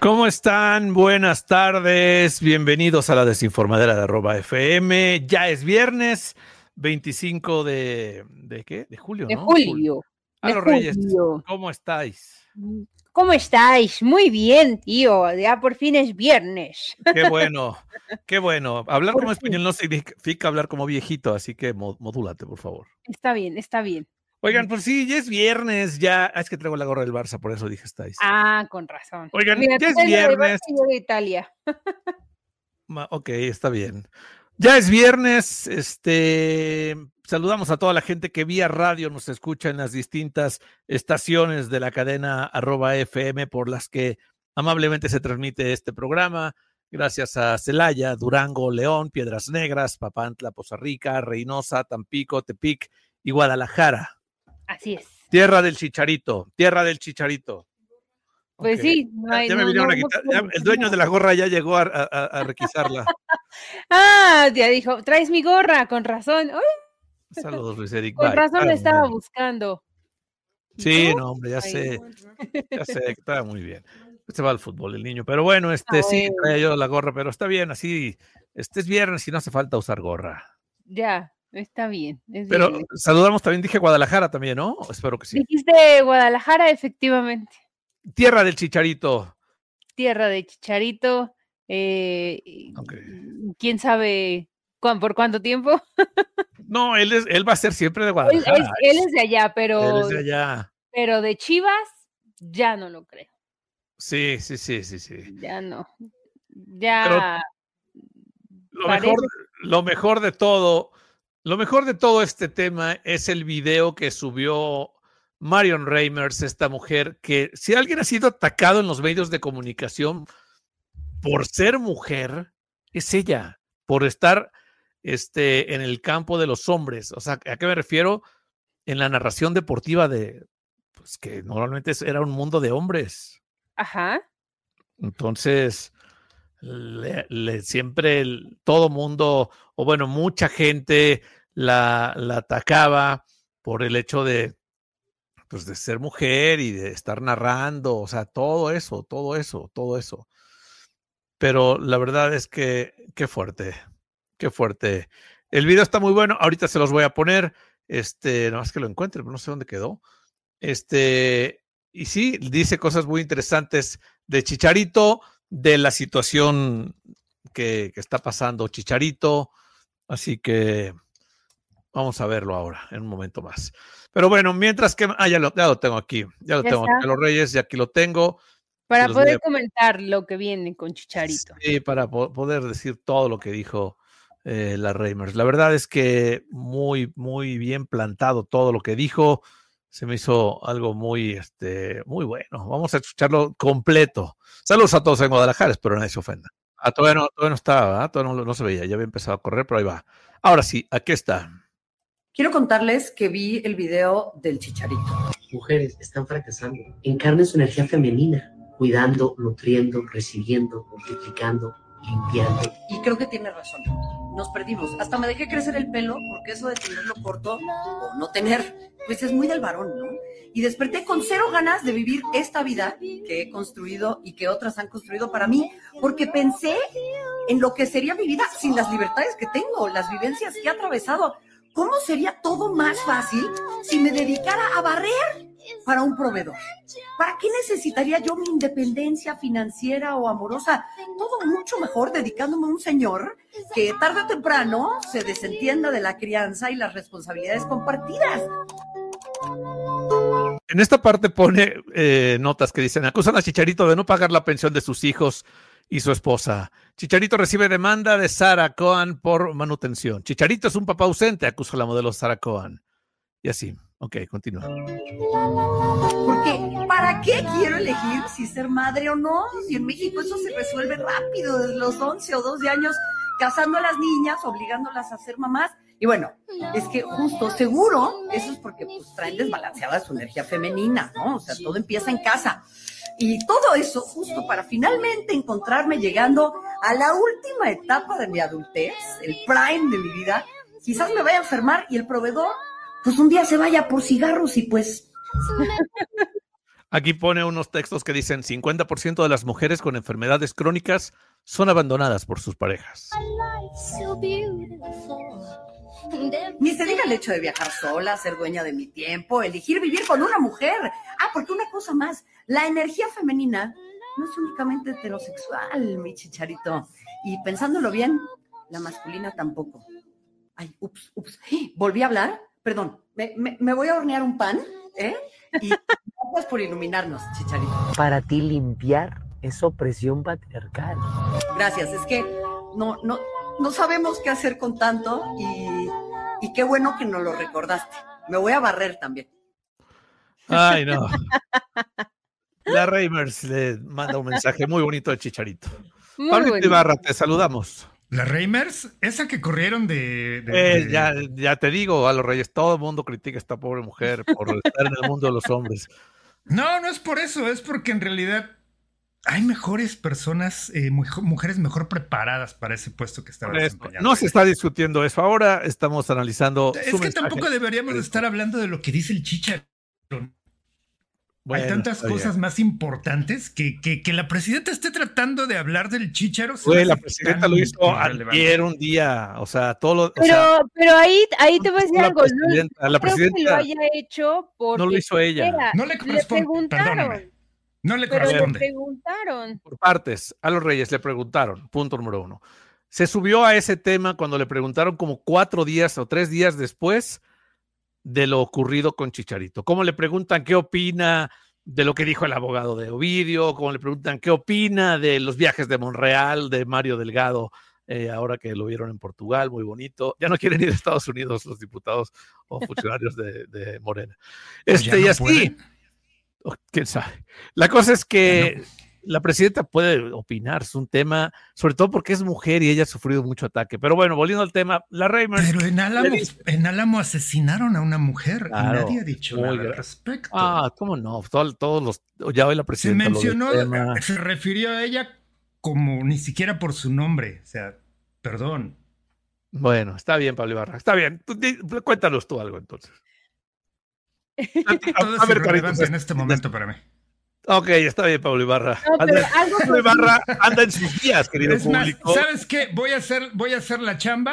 ¿Cómo están? Buenas tardes, bienvenidos a la desinformadera de @FM. Ya es viernes 25 ¿de qué? De julio, De ¿no? julio. A De los Reyes, julio. ¿cómo estáis? ¿Cómo estáis? Muy bien, tío. Ya por fin es viernes. Qué bueno, qué bueno. Hablar Por como fin. español no significa hablar como viejito, así que modúlate, por favor. Está bien, está bien. Oigan, pues sí, ya es viernes, ya. Es que traigo la gorra del Barça, por eso dije estáis. Ah, con razón. Oigan, Mira, ya tú es eres de viernes. Barça y yo de Italia. Ok, está bien. Ya es viernes, saludamos a toda la gente que vía radio nos escucha en las distintas estaciones de la cadena @FM por las que amablemente se transmite este programa. Gracias a Celaya, Durango, León, Piedras Negras, Papantla, Poza Rica, Reynosa, Tampico, Tepic y Guadalajara. Así es. Tierra del Chicharito, tierra del Chicharito. Pues Okay. sí, Ya me vinieron a quitar, el dueño de la gorra ya llegó a requisarla. Ah, ya dijo, traes mi gorra, con razón. ¡Ay! Saludos, Luis Eric. Con Bye. razón la estaba buscando. Sí, ¿Tú? no, hombre, ya Ay. sé que está muy bien. Se va al fútbol el niño, pero bueno, sí, traía yo la gorra, pero está bien, así, es viernes y no hace falta usar gorra. Ya, está bien. Pero viernes. saludamos también, dije Guadalajara también, ¿no? Espero que sí. Dijiste Guadalajara, efectivamente. Tierra del Chicharito. Tierra de Chicharito. Okay. ¿Quién sabe por cuánto tiempo? No, él va a ser siempre de Guadalajara. Él es de allá, pero. Él es de allá. Pero de Chivas, ya no lo creo. Sí. Ya no. Ya. Pero lo mejor de todo este tema es el video que subió Marion Reimers, esta mujer que, si alguien ha sido atacado en los medios de comunicación por ser mujer, es ella, por estar en el campo de los hombres. O sea, ¿a qué me refiero? En la narración deportiva pues que normalmente era un mundo de hombres. Ajá. Entonces, siempre todo mundo, o bueno, mucha gente la atacaba por el hecho de ser mujer y de estar narrando, o sea, todo eso. Pero la verdad es que qué fuerte. El video está muy bueno, ahorita se los voy a poner, nada más que lo encuentre, pero no sé dónde quedó. Y sí, dice cosas muy interesantes de Chicharito, de la situación que está pasando Chicharito, así que vamos a verlo ahora, en un momento más. Pero bueno, mientras que... ya lo tengo aquí, ya lo tengo aquí a los Reyes, y aquí lo tengo. Para poder comentar lo que viene con Chicharito. Sí, para poder decir todo lo que dijo la Reimers. La verdad es que muy, muy bien plantado todo lo que dijo. Se me hizo algo muy bueno. Vamos a escucharlo completo. Saludos a todos en Guadalajara, espero nadie se ofenda. Todavía no estaba, todavía no se veía, ya había empezado a correr, pero ahí va. Ahora sí, aquí está. Quiero contarles que vi el video del Chicharito. Mujeres están fracasando. Encarnen su energía femenina, cuidando, nutriendo, recibiendo, multiplicando, limpiando. Y creo que tiene razón. Nos perdimos. Hasta me dejé crecer el pelo, porque eso de tenerlo corto o no tener, pues es muy del varón, ¿no? Y desperté con cero ganas de vivir esta vida que he construido y que otras han construido para mí, porque pensé en lo que sería mi vida sin las libertades que tengo, las vivencias que he atravesado. ¿Cómo sería todo más fácil si me dedicara a barrer para un proveedor? ¿Para qué necesitaría yo mi independencia financiera o amorosa? Todo mucho mejor dedicándome a un señor que tarde o temprano se desentienda de la crianza y las responsabilidades compartidas. En esta parte pone notas que dicen: acusan a Chicharito de no pagar la pensión de sus hijos y su esposa. Chicharito recibe demanda de Sarah Cohen por manutención. Chicharito es un papá ausente, acusa la modelo Sarah Cohen. Y así. Ok, continúa. Porque, ¿para qué quiero elegir si ser madre o no? Si en México eso se resuelve rápido, desde los 11 o 12 años, casando a las niñas, obligándolas a ser mamás. Y bueno, es que justo, seguro, eso es porque pues traen desbalanceada su energía femenina, ¿no? O sea, todo empieza en casa. Y todo eso justo para finalmente encontrarme llegando a la última etapa de mi adultez, el prime de mi vida. Quizás me vaya a enfermar y el proveedor, pues un día se vaya por cigarros y pues... Aquí pone unos textos que dicen 50% de las mujeres con enfermedades crónicas son abandonadas por sus parejas. Ni se diga el hecho de viajar sola, ser dueña de mi tiempo, elegir vivir con una mujer. Porque una cosa más, la energía femenina no es únicamente heterosexual, mi chicharito. Y pensándolo bien, la masculina tampoco. Ay, ups. ¿Volví a hablar? Perdón, me voy a hornear un pan, Y gracias por iluminarnos, chicharito. Para ti limpiar es opresión patriarcal. Gracias, es que no sabemos qué hacer con tanto y qué bueno que nos lo recordaste. Me voy a barrer también. Ay, no. La Reimers le manda un mensaje muy bonito al Chicharito. Pablito Ibarra, te saludamos. La Reimers, esa que corrieron de... Ya te digo, a los Reyes, todo el mundo critica a esta pobre mujer por estar en el mundo de los hombres. No es por eso, es porque en realidad hay mejores personas, mujeres mejor preparadas para ese puesto que estaba desempeñando. No se está discutiendo eso ahora, estamos analizando. Es que tampoco deberíamos estar hablando de lo que dice el Chicharo. Bueno, hay tantas cosas más importantes que la presidenta esté tratando de hablar del Chícharo. La presidenta lo hizo ayer un día, o sea, todo lo... Pero ahí te voy a decir algo. La presidenta que lo haya hecho porque... No lo hizo ella. No le corresponde, perdóname. No le corresponde. Le preguntaron. Por partes, a los Reyes le preguntaron, punto número 1. Se subió a ese tema cuando le preguntaron como 4 días o 3 días después de lo ocurrido con Chicharito. ¿Cómo le preguntan qué opina de lo que dijo el abogado de Ovidio? ¿Cómo le preguntan qué opina de los viajes de Monreal, de Mario Delgado, ahora que lo vieron en Portugal, muy bonito? Ya no quieren ir a Estados Unidos los diputados o funcionarios de Morena. Y así, quién sabe. La cosa es que la presidenta puede opinar, es un tema, sobre todo porque es mujer y ella ha sufrido mucho ataque. Pero bueno, volviendo al tema, la Reimers... Pero en Álamo asesinaron a una mujer, claro, y nadie ha dicho nada al respecto. ¿Cómo no? Todos los... Ya hoy la presidenta se mencionó, se refirió a ella como ni siquiera por su nombre, o sea, perdón. Bueno, está bien, Pablo Ibarra, está bien. Cuéntanos tú algo, entonces. Todo es irrelevante en este momento para mí. Ok, está bien, Pablo Ibarra. Pablo Ibarra anda en sus días, querido público. ¿Sabes qué? Voy a hacer la chamba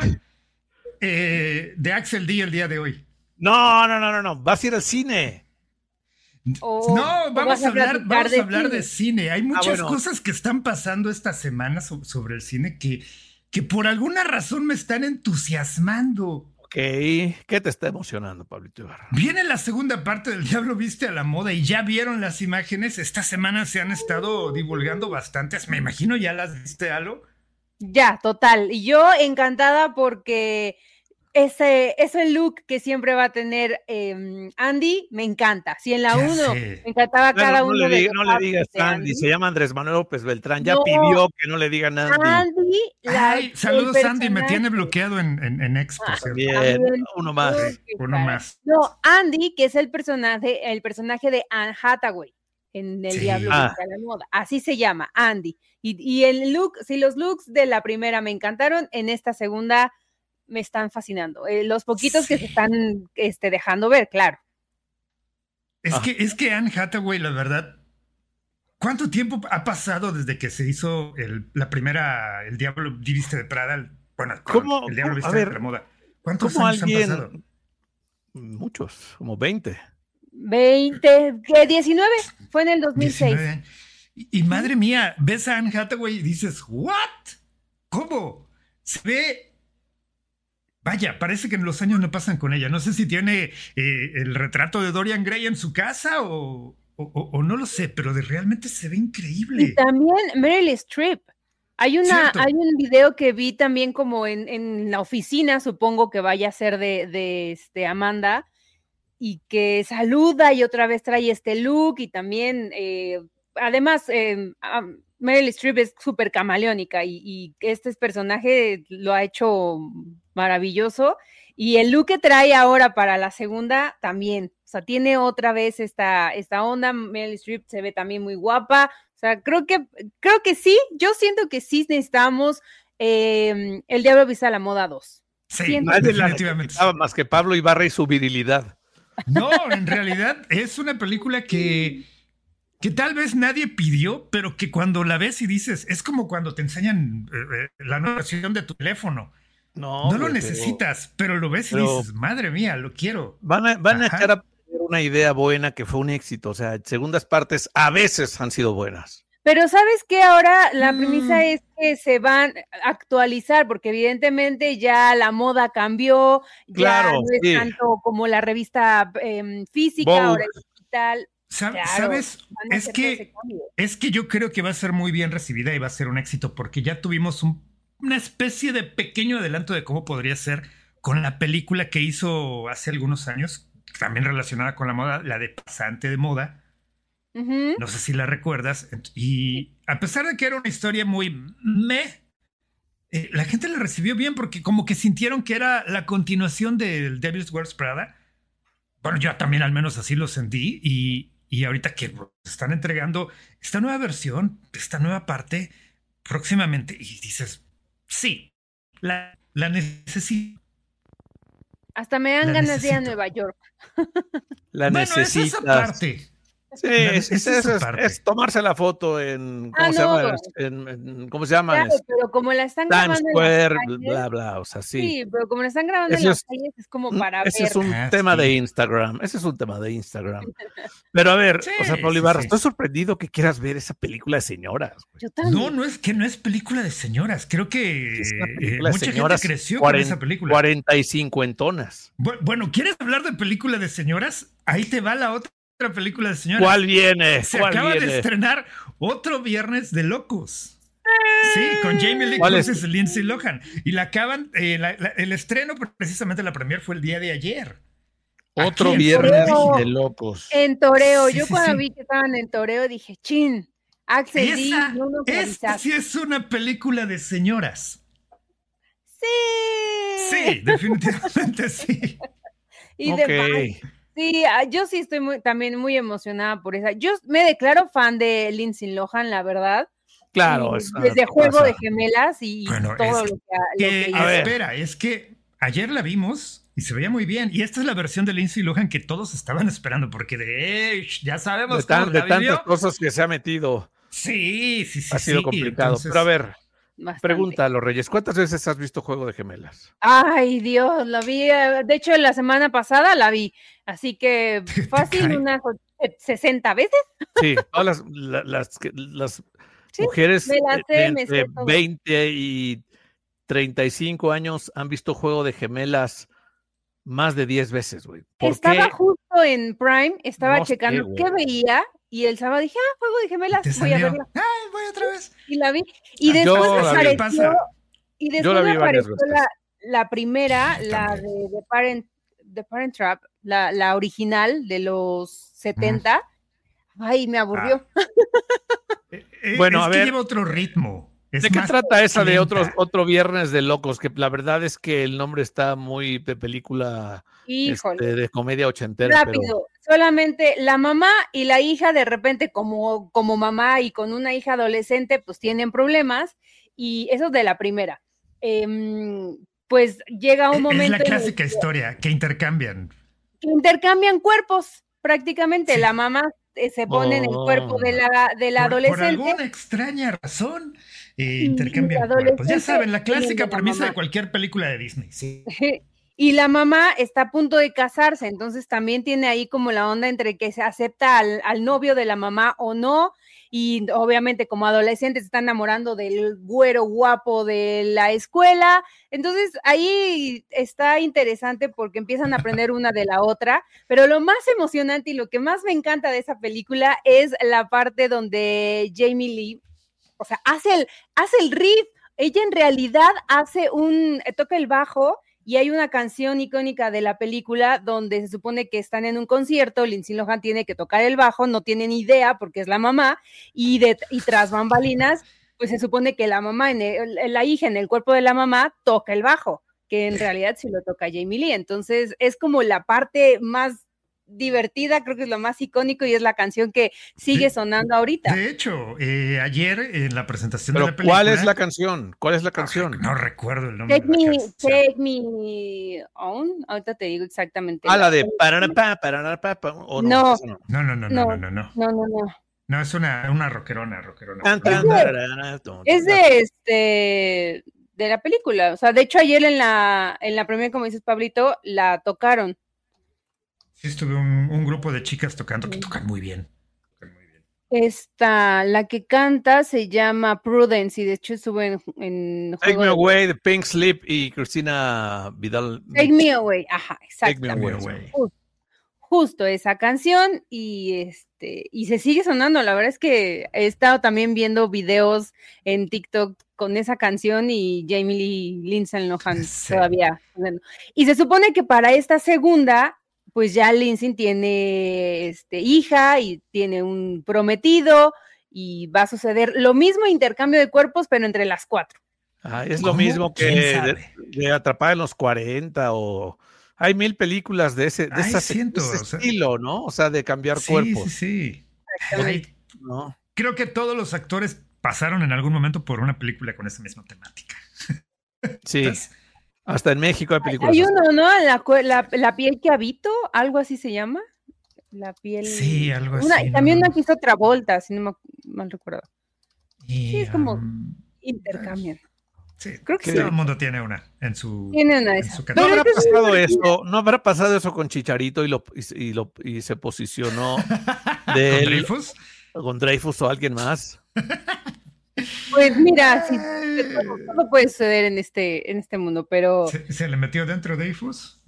de Axel D el día de hoy. No. Vas a ir al cine. Vamos a hablar de cine. Hay muchas cosas que están pasando esta semana sobre el cine que por alguna razón me están entusiasmando. ¿Qué te está emocionando, Pablito Ibarra? Viene la segunda parte del Diablo Viste a la Moda y ya vieron las imágenes. Esta semana se han estado divulgando bastantes. Me imagino, ¿ya las viste, Alo? Ya, total. Y yo encantada porque ese look que siempre va a tener Andy, me encanta. Si en la 1 me encantaba cada uno de los... No le digas Andy, se llama Andrés Manuel López Beltrán. Ya pidió que no le digan Andy. Saludos, Andy, me tiene bloqueado en X, por cierto. Bien, uno más. No, Andy, que es el personaje de Anne Hathaway en El Diablo Viste a la Moda. Así se llama, Andy. Y el look, si los looks de la primera me encantaron, en esta segunda me están fascinando. Los poquitos que se están dejando ver, claro. Es que Anne Hathaway, la verdad, ¿cuánto tiempo ha pasado desde que se hizo la primera El Diablo Viste de Prada? El Diablo Viste de la Moda. ¿Cuántos años han pasado? Muchos, como 20. 19, fue en el 2006. 19. Y madre mía, ves a Anne Hathaway y dices, ¿what? ¿Cómo? Se ve... Vaya, parece que los años no pasan con ella. No sé si tiene el retrato de Dorian Gray en su casa o no lo sé, pero realmente se ve increíble. Y también Meryl Streep. Hay un video que vi también como en la oficina, supongo que vaya a ser de Amanda, y que saluda y otra vez trae este look y también, además, Meryl Streep es súper camaleónica y este personaje lo ha hecho maravilloso, y el look que trae ahora para la segunda también, o sea, tiene otra vez esta onda. Meryl Streep se ve también muy guapa, o sea, creo que sí, yo siento que sí necesitamos El Diablo Viste a la Moda 2. Sí, definitivamente. Más que Pablo Ibarra y su virilidad. No, en realidad es una película que que tal vez nadie pidió, pero que cuando la ves y dices, es como cuando te enseñan la nueva versión de tu teléfono. No lo necesitas, pero lo ves y dices, madre mía, lo quiero. Van a echar a perder una idea buena que fue un éxito. O sea, segundas partes a veces han sido buenas. Pero ¿sabes qué? Ahora la premisa es que se van a actualizar, porque evidentemente ya la moda cambió, ya no es tanto como la revista física, Vogue. ahora es digital. ¿Sabes? Es que yo creo que va a ser muy bien recibida y va a ser un éxito, porque ya tuvimos una especie de pequeño adelanto de cómo podría ser con la película que hizo hace algunos años, también relacionada con la moda, la de Pasante de Moda. No sé si la recuerdas. Y a pesar de que era una historia muy la gente la recibió bien porque como que sintieron que era la continuación del Devil's Wears Prada. Bueno, yo también al menos así lo sentí. Y ahorita que están entregando esta nueva versión, esta nueva parte próximamente, y dices, sí, la necesito. Hasta me dan ganas de ir a Nueva York. La necesitas. Es esa parte. Sí, es tomarse la foto en ¿cómo se llama? Claro, pero como la están Times grabando Square, en las calles, bla, bla, o sea, sí. Sí, pero como la están grabando en las calles, es como para ese ver. Es un tema de Instagram. Ese es un tema de Instagram. Pero a ver, o sea, Pablo Ibarra, estoy sorprendido que quieras ver esa película de señoras. Yo también. No es película de señoras. Creo que mucha gente creció con esa película. 45 entonas. Bueno, ¿quieres hablar de película de señoras? Ahí te va la otra película de señoras. ¿Cuál viene? Se acaba de estrenar otro Viernes de Locos. Sí, con Jamie Lee Curtis y Lindsay Lohan. Y la acaban, el estreno, precisamente la premier fue el día de ayer. Otro Viernes de Locos. En Toreo. Yo cuando vi que estaban en Toreo dije, chin, Axel D. Esta sí es una película de señoras. Sí. Sí, definitivamente sí. Y demás. Sí, yo sí estoy también muy emocionada por esa. Yo me declaro fan de Lindsay Lohan, la verdad. Claro. Desde Juego de Gemelas y bueno, todo lo que espera, es que ayer la vimos y se veía muy bien. Y esta es la versión de Lindsay Lohan que todos estaban esperando, porque ya sabemos cómo la vivió. Tantas cosas que se ha metido. Sí. Ha sido complicado. Entonces, pero a ver, pregunta a los Reyes, ¿cuántas veces has visto Juego de Gemelas? Ay, Dios, la vi. De hecho, la semana pasada la vi. Así que fácil, unas 60 veces. Sí, todas las mujeres entre 20 y 35 años han visto Juego de Gemelas más de 10 veces, güey. Estaba justo en Prime, estaba checando qué veía y el sábado dije, Juego de Gemelas, voy a verla. Ay, voy otra vez. Y la vi. Y después me apareció la primera, la de The Parent Trap, la original de los 70. Ay, me aburrió. Bueno, a ver. Lleva otro ritmo. ¿De qué trata esa de otro Viernes de Locos? Que la verdad es que el nombre está muy de película de comedia ochentera. Rápido, solamente la mamá y la hija de repente como mamá y con una hija adolescente pues tienen problemas y eso de la primera. Pues llega un momento... Es la clásica historia, que intercambian. Cuerpos, prácticamente. Sí. La mamá se pone en el cuerpo de la adolescente. Por alguna extraña razón, intercambian cuerpos. Ya saben, la clásica premisa de cualquier película de Disney. Sí. Y la mamá está a punto de casarse, entonces también tiene ahí como la onda entre que se acepta al novio de la mamá o no, y obviamente como adolescente se está enamorando del güero guapo de la escuela, entonces ahí está interesante porque empiezan a aprender una de la otra, pero lo más emocionante y lo que más me encanta de esa película es la parte donde Jamie Lee, o sea, hace el riff, ella en realidad toca el bajo. Y hay una canción icónica de la película donde se supone que están en un concierto, Lindsay Lohan tiene que tocar el bajo, no tienen idea porque es la mamá, y tras bambalinas, pues se supone que la mamá, la hija en el cuerpo de la mamá toca el bajo, que en realidad sí lo toca Jamie Lee. Entonces es como la parte más divertida, creo que es lo más icónico y es la canción que sigue sonando ahorita. De hecho, ayer en la presentación de la película... ¿Cuál es la canción? No recuerdo el nombre. Take Me On. Ahorita te digo exactamente. La de No. No, es una rockerona. Es de la película. O sea, de hecho, ayer en la premier, como dices, Pablito, la tocaron. Sí, estuve un grupo de chicas tocando, que tocan muy bien. La que canta se llama Prudence y de hecho estuvo en Take Me Away de Pink Slip y Cristina Vidal. Take Me Away, ajá, exacto. Take Me Away. Justo esa canción y se sigue sonando. La verdad es que he estado también viendo videos en TikTok con esa canción y Jamie Lee Lindsay Lohan todavía. Y se supone que para esta segunda, pues ya Lindsay tiene hija y tiene un prometido y va a suceder lo mismo, intercambio de cuerpos, pero entre las 4. Es lo mismo que de Atrapada en los 40 o... Hay 1000 películas de ese estilo, ¿no? O sea, de cambiar cuerpos. Sí. ¿No? Creo que todos los actores pasaron en algún momento por una película con esa misma temática. Sí. Entonces, hasta en México hay películas. Hay uno, ¿no? La piel que habito, algo así se llama. La piel. Sí, algo así. También una que hizo Travolta, si no me mal recuerdo. Y, sí, es como intercambian. Sí, creo que todo el mundo tiene una en su. Tiene una de esas. ¿No habrá pasado eso con Chicharito y se posicionó de ¿Con Dreyfus? ¿Con Dreyfus o alguien más? Pues mira, sí, todo puede suceder en este mundo, pero. ¿Se le metió dentro Dreyfus?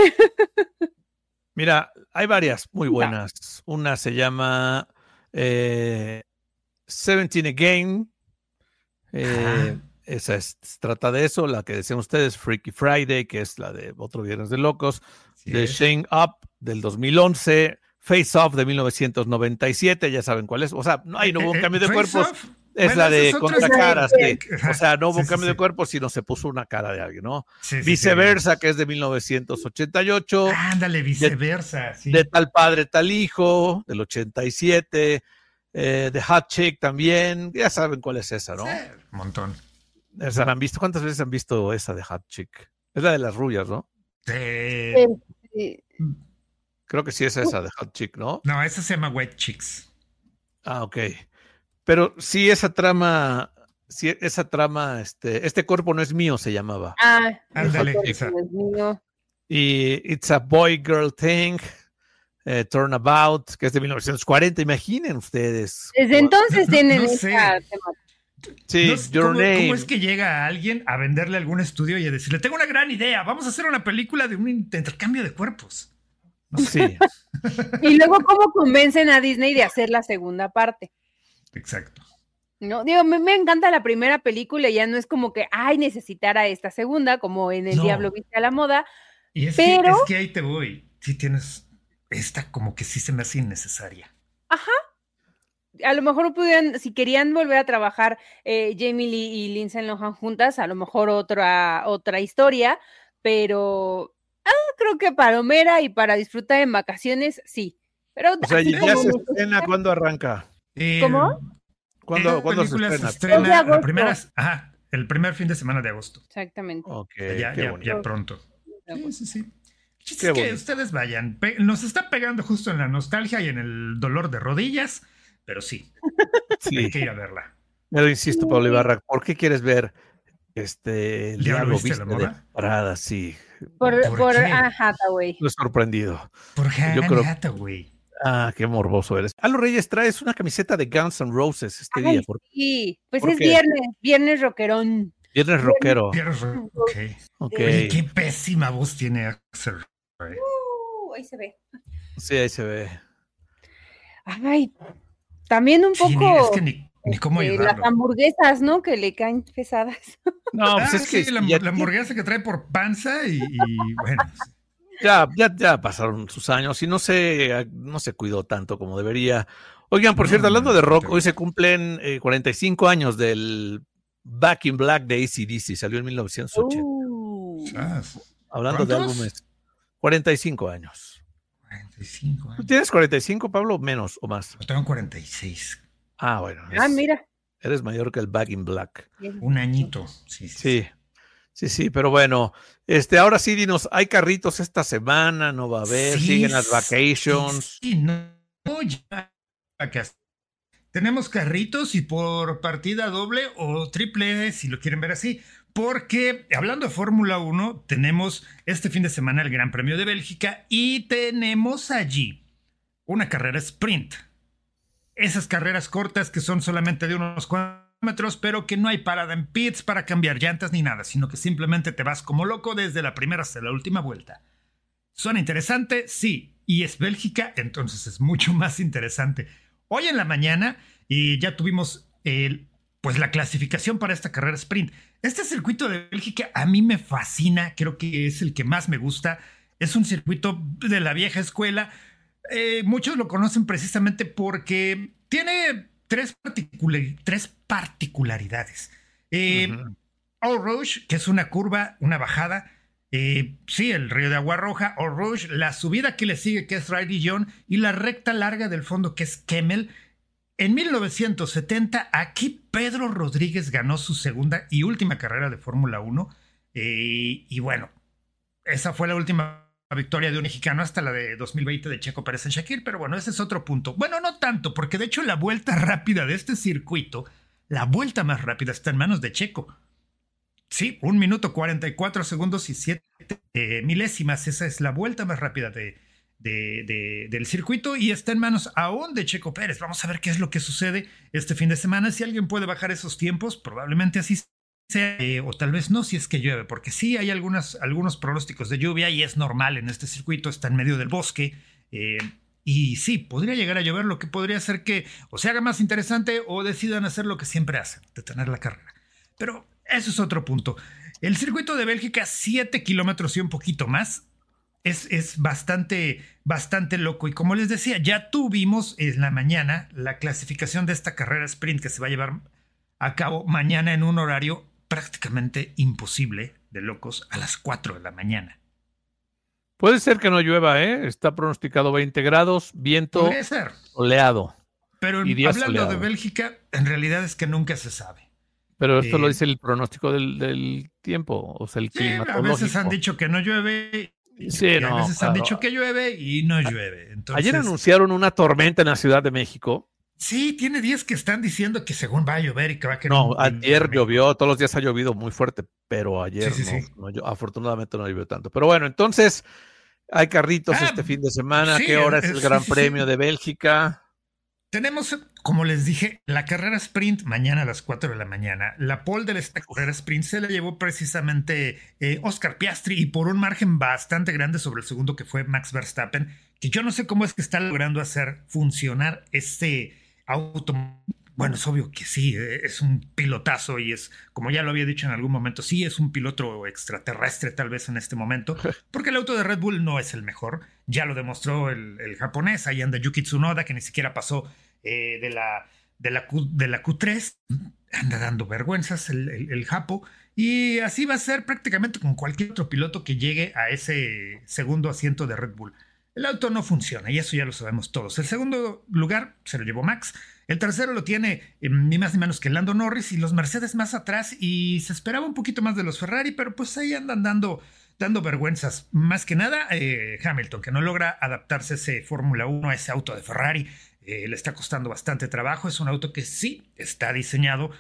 Mira, hay varias muy buenas. Una se llama 17 Again. Esa trata de eso, la que decían ustedes, Freaky Friday, que es la de Otro Viernes de Locos, The Shane Up del 2011, Face Off de 1997, ya saben cuál es. O sea, no hubo un cambio de cuerpos. Es la de contracaras. O sea, no hubo un cambio de cuerpos, sino se puso una cara de alguien, ¿no? Viceversa, que es de 1988. Ándale, Viceversa. De Tal Padre, Tal Hijo, del 87. The Hot Chick también. Ya saben cuál es esa, ¿no? Sí, un montón. ¿Esa la han visto? ¿Cuántas veces han visto esa de Hot Chick? Es la de las rubias, ¿no? Sí. Creo que sí es esa de Hot Chick, ¿no? No, esa se llama White Chicks. Ok. Pero sí, esa trama, este cuerpo no es mío, se llamaba. Ándale, esa. No es mío. Y It's a Boy Girl Thing, Turnabout, que es de 1940, imaginen ustedes. Desde entonces tienen esa temática. Sí, ¿Cómo es que llega alguien a venderle algún estudio y a decirle, tengo una gran idea, vamos a hacer una película de un intercambio de cuerpos? No sé. Y luego, ¿cómo convencen a Disney de hacer la segunda parte? Exacto. No, digo, me encanta la primera película y ya no es como que, necesitara esta segunda, como en El Diablo Viste a la Moda. Y es que ahí te voy. Sí tienes esta como que sí se me hace innecesaria. Ajá. A lo mejor si querían volver a trabajar Jamie Lee y Lindsay Lohan juntas, a lo mejor otra historia, pero creo que para Homera y para disfrutar en vacaciones, sí. Pero o sea, ¿ya se estrena cuándo arranca? ¿Cómo? ¿Cuándo se estrena? El primer fin de semana de agosto. Exactamente. Okay, ya pronto. Sí. Es que ustedes vayan. Nos está pegando justo en la nostalgia y en el dolor de rodillas. Pero sí, hay que ir a verla. Pero insisto, Pablo Ibarra, ¿por qué quieres ver El Diablo Viste la Moda? De Parada? Sí. Por Anne Hathaway. Estoy sorprendido. Por Anne Hathaway. Qué morboso eres. A los Reyes traes una camiseta de Guns N' Roses este día. Sí, pues es viernes rockerón. Viernes rockero. Okay. Oye, qué pésima voz tiene Axel. Ahí se ve. Sí, ahí se ve. Ay, también un poco. Es que ni cómo ayudarlo. Las hamburguesas, ¿no? Que le caen pesadas. No, pues es que la hamburguesa que trae por panza y bueno. Ya pasaron sus años y no se cuidó tanto como debería. Oigan, por cierto, hablando de rock, hoy se cumplen 45 años del Back in Black de AC/DC, salió en 1980. Hablando de álbumes, 45 años. 45 años. ¿Tú tienes 45, Pablo, menos o más? Yo tengo 46. Bueno. Mira. Eres mayor que el Back in Black. Un añito. Sí, pero bueno, ahora sí, dinos, ¿hay carritos esta semana? ¿No va a haber? ¿Siguen las vacations? Sí, no, ya Tenemos carritos y por partida doble o triple, si lo quieren ver así. Porque, hablando de Fórmula 1, tenemos este fin de semana el Gran Premio de Bélgica y tenemos allí una carrera sprint. Esas carreras cortas que son solamente de unos kilómetros, pero que no hay parada en pits para cambiar llantas ni nada, sino que simplemente te vas como loco desde la primera hasta la última vuelta. ¿Suena interesante? Sí. Y es Bélgica, entonces es mucho más interesante. Hoy en la mañana ya tuvimos pues la clasificación para esta carrera sprint. Este circuito de Bélgica a mí me fascina, creo que es el que más me gusta. Es un circuito de la vieja escuela. Muchos lo conocen precisamente porque tiene tres particularidades. Eau Rouge, que es una curva, una bajada. Sí, el río de Agua Roja, Eau Rouge, la subida que le sigue, que es Ray-Dijon, y la recta larga del fondo, que es Kemmel. En 1970, aquí Pedro Rodríguez ganó su segunda y última carrera de Fórmula 1. Y bueno, esa fue la última victoria de un mexicano hasta la de 2020 de Checo Pérez en Shakir, pero bueno, ese es otro punto. Bueno, no tanto, porque de hecho la vuelta rápida de este circuito, la vuelta más rápida está en manos de Checo. Sí, 1 minuto 44 segundos y 7 milésimas. Esa es la vuelta más rápida del circuito y está en manos aún de Checo Pérez. Vamos a ver qué es lo que sucede este fin de semana. Si alguien puede bajar esos tiempos, probablemente así sea, o tal vez no, si es que llueve, porque sí hay algunos pronósticos de lluvia y es normal en este circuito, está en medio del bosque. Y sí, podría llegar a llover, lo que podría hacer que o se haga más interesante o decidan hacer lo que siempre hacen, detener la carrera. Pero eso es otro punto. El circuito de Bélgica, 7 kilómetros y un poquito más, es bastante loco. Y como les decía, ya tuvimos en la mañana la clasificación de esta carrera sprint que se va a llevar a cabo mañana en un horario prácticamente imposible de locos, a las 4 de la mañana. Puede ser que no llueva, ¿eh? Está pronosticado 20 grados, viento, podría ser, soleado. Pero hablando soleado de Bélgica, en realidad es que nunca se sabe. Pero esto lo dice el pronóstico del tiempo, o sea, el climatológico. A veces han dicho que no llueve. Sí, a veces han dicho que llueve y no llueve. Entonces, ayer anunciaron una tormenta en la Ciudad de México. Sí, tiene días que están diciendo que según va a llover y que va a quedar. No, ayer llovió, todos los días ha llovido muy fuerte, pero ayer no, afortunadamente no llovió tanto. Pero bueno, entonces hay carritos este fin de semana. Sí, ¿qué hora es el Gran Premio de Bélgica? Tenemos, como les dije, la carrera sprint mañana a las 4 de la mañana. La pole de esta carrera sprint se la llevó precisamente Oscar Piastri y por un margen bastante grande sobre el segundo, que fue Max Verstappen, que yo no sé cómo es que está logrando hacer funcionar este auto. Bueno, es obvio que sí, es un pilotazo y es, como ya lo había dicho en algún momento, sí es un piloto extraterrestre tal vez en este momento, porque el auto de Red Bull no es el mejor. Ya lo demostró el japonés, ahí anda Yuki Tsunoda, que ni siquiera pasó de la Q3, anda dando vergüenzas el japo, y así va a ser prácticamente con cualquier otro piloto que llegue a ese segundo asiento de Red Bull. El auto no funciona y eso ya lo sabemos todos. El segundo lugar se lo llevó Max. El tercero lo tiene ni más ni menos que Lando Norris y los Mercedes más atrás, y se esperaba un poquito más de los Ferrari, pero pues ahí andan dando vergüenzas. Más que nada Hamilton, que no logra adaptarse a ese Fórmula 1, a ese auto de Ferrari. Le está costando bastante trabajo. Es un auto que sí está diseñado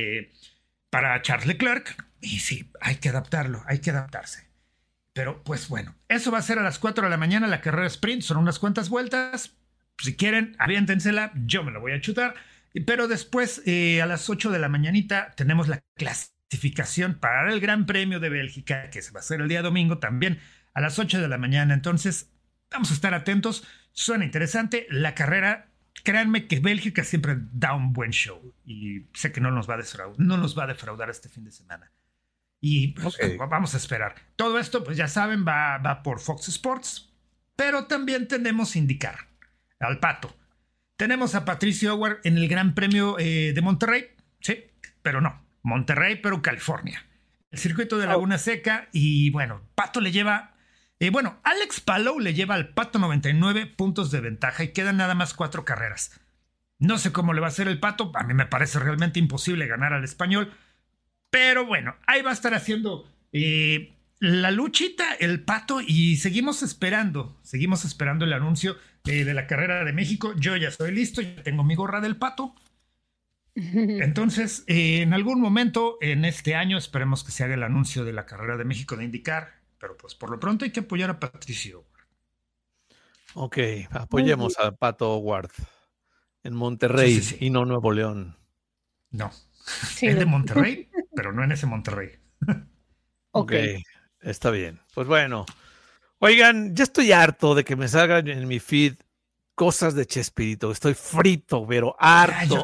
para Charles Leclerc y sí, hay que adaptarlo, hay que adaptarse. Pero pues bueno, eso va a ser a las 4 de la mañana la carrera sprint, son unas cuantas vueltas. Si quieren, aviéntensela, yo me la voy a chutar. Pero después, a las 8 de la mañanita, tenemos la clasificación para el Gran Premio de Bélgica, que se va a hacer el día domingo también a las 8 de la mañana. Entonces, vamos a estar atentos. Suena interesante. La carrera, créanme que Bélgica siempre da un buen show. Y sé que no nos va a defraudar este fin de semana. Y pues, vamos a esperar. Todo esto, pues ya saben, va por Fox Sports. Pero también tenemos IndyCar. Al Pato. Tenemos a Patricio Howard en el Gran Premio de Monterrey. Sí, pero no. Monterrey, pero California. El circuito de Laguna Seca. Y bueno, Pato le lleva... Alex Palou le lleva al Pato 99 puntos de ventaja y quedan nada más 4 carreras. No sé cómo le va a hacer el Pato. A mí me parece realmente imposible ganar al español. Pero bueno, ahí va a estar haciendo... la luchita, el Pato, y seguimos esperando el anuncio de la carrera de México. Yo ya estoy listo, ya tengo mi gorra del Pato. Entonces, en algún momento en este año esperemos que se haga el anuncio de la carrera de México de IndyCar, pero pues por lo pronto hay que apoyar a Patricio. Ok, apoyemos a Pato Ward en Monterrey Sí. y no Nuevo León. No, Sí, es de Monterrey, pero no en ese Monterrey. Ok, está bien. Pues bueno, oigan, ya estoy harto de que me salgan en mi feed cosas de Chespirito. Estoy frito, pero harto.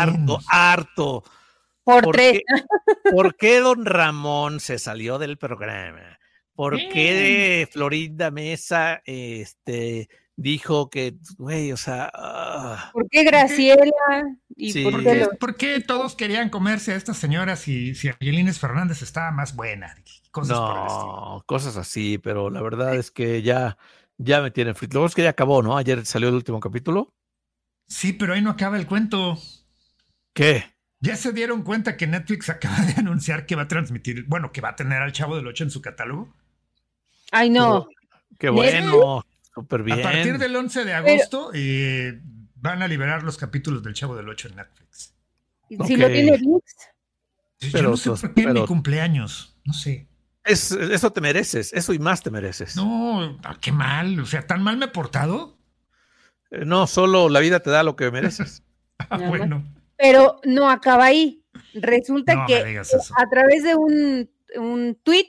Por 3. ¿Por qué don Ramón se salió del programa? ¿Por qué Florinda Mesa dijo que, güey, o sea... ¿Por qué Graciela? ¿Y Sí. ¿Por qué todos querían comerse a estas señoras si Angelines Fernández estaba más buena? Cosas por el estilo. No, cosas así, pero la verdad es que ya me tienen frito. Luego es que ya acabó, ¿no? Ayer salió el último capítulo. Sí, pero ahí no acaba el cuento. ¿Qué? ¿Ya se dieron cuenta que Netflix acaba de anunciar que va a transmitir, bueno, que va a tener al Chavo del 8 en su catálogo? Ay, no. Qué bueno, súper bien. A partir del 11 de agosto van a liberar los capítulos del Chavo del 8 en Netflix. Si no tiene ViX. Yo no sé por qué en mi cumpleaños, no sé. Eso te mereces, eso y más te mereces. No, qué mal, o sea, ¿tan mal me he portado? No, solo la vida te da lo que mereces. Bueno. Pero no acaba ahí. Resulta que a través de un tweet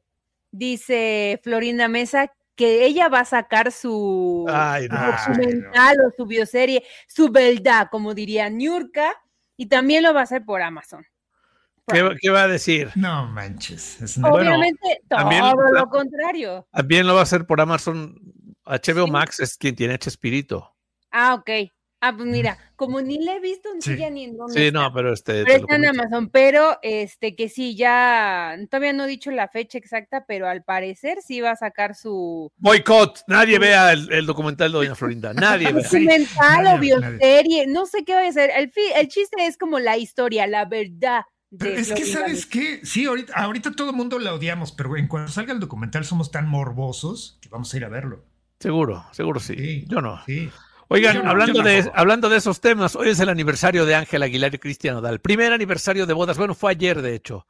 dice Florinda Mesa que ella va a sacar su documental o su bioserie, su verdad, como diría Niurka, y también lo va a hacer por Amazon. ¿Qué va a decir? No manches. Obviamente todo lo contrario. También lo va a hacer por Amazon. HBO Max es quien tiene Chespirito. Ah, ok. Ah, pues mira, como ni le he visto ya ni en dónde está. No, pero pero está en Amazon, pero que sí, ya todavía no he dicho la fecha exacta, pero al parecer sí va a sacar su boicot. Nadie vea el documental de Doña Florinda. Nadie vea. Documental o bioserie, no sé qué va a ser. El chiste es como la historia, la verdad. Pero es que, ¿sabes qué? Sí, ahorita todo el mundo la odiamos, pero en cuanto salga el documental somos tan morbosos que vamos a ir a verlo. Seguro sí. Yo no. Sí. Oigan, hablando de esos temas, hoy es el aniversario de Ángel Aguilar y Cristian Nodal. Primer aniversario de bodas. Bueno, fue ayer, de hecho.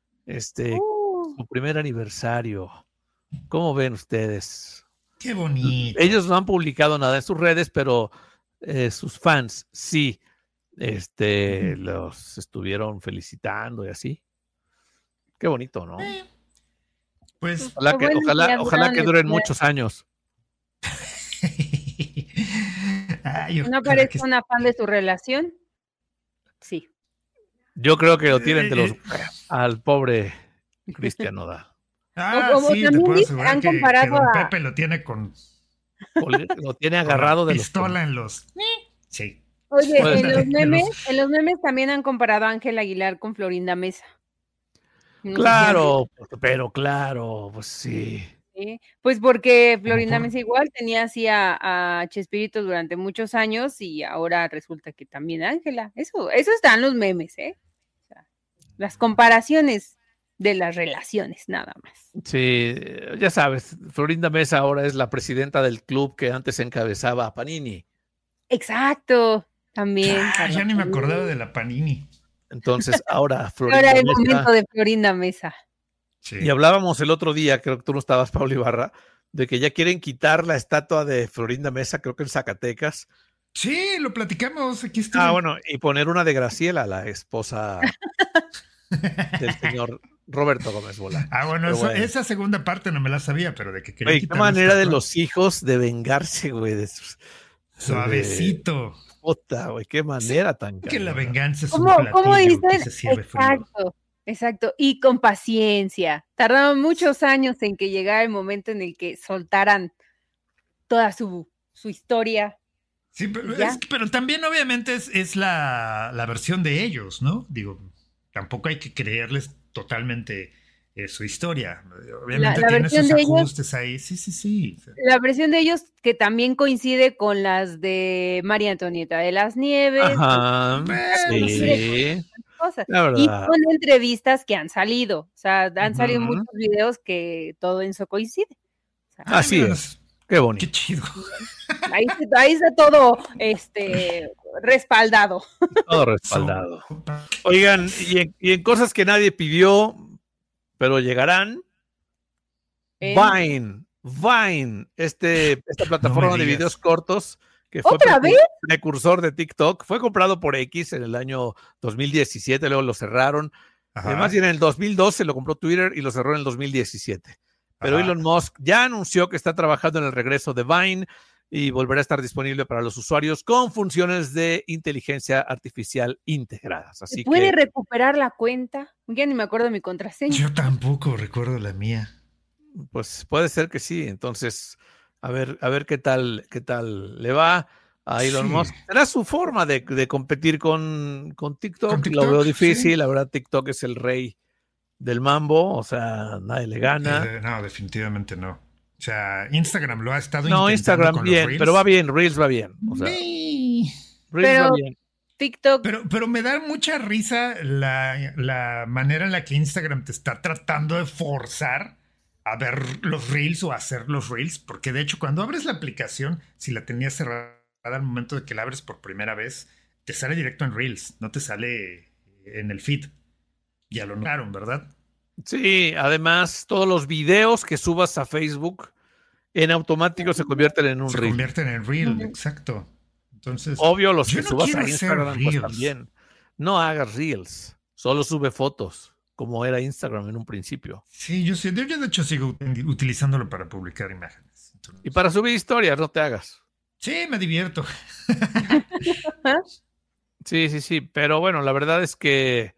Su primer aniversario. ¿Cómo ven ustedes? Qué bonito. Ellos no han publicado nada en sus redes, pero sus fans sí los estuvieron felicitando y así. Qué bonito, ¿no? Pues ojalá que duren muchos años. ¿No parece una fan de su relación? Sí. Yo creo que lo tienen al pobre Cristian Nodal. Sí, te puedo asegurar que don Pepe lo tiene lo tiene agarrado de pistola en los... Sí. Oye, en los memes también han comparado a Ángel Aguilar con Florinda Mesa. Claro, pero claro, pues sí. Sí, pues porque Florinda Mesa igual tenía así a Chespirito durante muchos años y ahora resulta que también Ángela. Eso está en los memes, ¿eh? O sea, las comparaciones de las relaciones, nada más. Sí, ya sabes, Florinda Mesa ahora es la presidenta del club que antes encabezaba a Panini. Exacto, también. Ya ni me acordaba de la Panini. Entonces, ahora Florinda Mesa. Ahora el momento de Florinda Mesa. Sí. Y hablábamos el otro día, creo que tú no estabas, Pablo Ibarra, de que ya quieren quitar la estatua de Florinda Mesa, creo que en Zacatecas. Sí, lo platicamos, aquí estoy. Bueno, y poner una de Graciela, la esposa del señor Roberto Gómez Bola. Bueno, esa segunda parte no me la sabía, pero de que quería quitar. Qué manera de los hijos de vengarse, güey. Suavecito. Puta, güey, qué manera tan que la venganza es un platillo que se sirve frío. Exacto, y con paciencia. Tardaron muchos años en que llegara el momento en el que soltaran toda su historia. Sí, pero también obviamente es la versión de ellos, ¿no? Digo, tampoco hay que creerles totalmente su historia. Obviamente tiene sus ajustes ahí. Sí. La versión de ellos que también coincide con las de María Antonieta de las Nieves. Ajá, sí. Cosas. Y con entrevistas que han salido, o sea, han salido muchos videos que todo eso coincide. O sea, así es. Qué bonito. Qué chido. Ahí está todo respaldado. Todo respaldado. Oigan, y en cosas que nadie pidió, pero llegarán, Vine, esta plataforma de videos cortos que fue precursor de TikTok, fue comprado por X en el año 2017, luego lo cerraron. Además, en el 2012 lo compró Twitter y lo cerró en el 2017. Pero Elon Musk ya anunció que está trabajando en el regreso de Vine y volverá a estar disponible para los usuarios con funciones de inteligencia artificial integradas. Así ¿Puede recuperar la cuenta? Ya ni me acuerdo de mi contraseña. Yo tampoco recuerdo la mía. Pues puede ser que sí. Entonces, a ver qué tal le va a Elon Musk. Será su forma de competir con TikTok. Lo veo difícil. Sí. La verdad, TikTok es el rey del mambo. O sea, nadie le gana. No, definitivamente no. O sea, Instagram lo ha estado intentando. No, Instagram con bien, pero va bien. Reels va bien. O sea, Reels va bien. TikTok. Pero me da mucha risa la manera en la que Instagram te está tratando de forzar a ver los Reels o a hacer los Reels, porque de hecho cuando abres la aplicación, si la tenías cerrada al momento de que la abres por primera vez, te sale directo en Reels, no te sale en el feed. Ya lo notaron, ¿verdad? Sí, además todos los videos que subas a Facebook en automático se convierten en un Reel. Se convierten en Reel, exacto. Entonces, obvio, los que subas a Instagram pues también. No hagas Reels, solo sube fotos, como era Instagram en un principio. Sí, yo de hecho sigo utilizándolo para publicar imágenes. Entonces, y para subir historias, no te hagas. Sí, me divierto. Sí, pero bueno, la verdad es que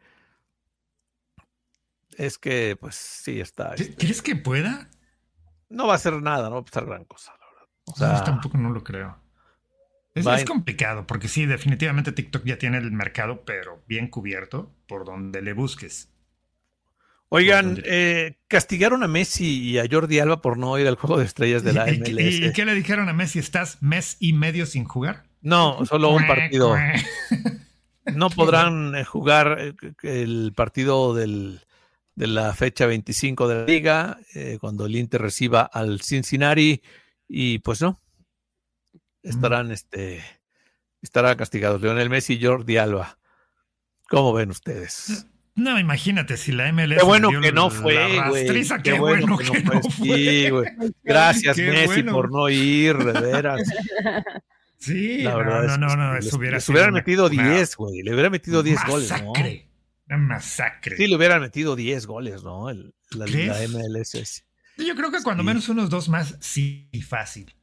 pues sí está. ¿Crees que pueda? No va a ser nada, no va a pasar gran cosa, la verdad. O sea, yo tampoco no lo creo. Es complicado, porque sí, definitivamente TikTok ya tiene el mercado, pero bien cubierto por donde le busques. Oigan, castigaron a Messi y a Jordi Alba por no ir al Juego de Estrellas de la MLS. ¿Y qué le dijeron a Messi? ¿Estás mes y medio sin jugar? No, solo un partido. No podrán jugar el partido de la fecha 25 de la Liga, cuando el Inter reciba al Cincinnati, y pues no. Estarán castigados Lionel Messi y Jordi Alba. ¿Cómo ven ustedes? No, imagínate si la MLS. Qué bueno que no fue, güey. Qué bueno que no fue. Sí, güey. Gracias, Messi, por no ir, de veras. Sí, la verdad no, eso hubiera sido. Le hubieran metido 10, güey. Le hubieran metido 10 goles, ¿no? Una masacre. Sí, le hubieran metido 10 goles, ¿no? La MLS. Yo creo que cuando menos unos dos más, sí, fácil.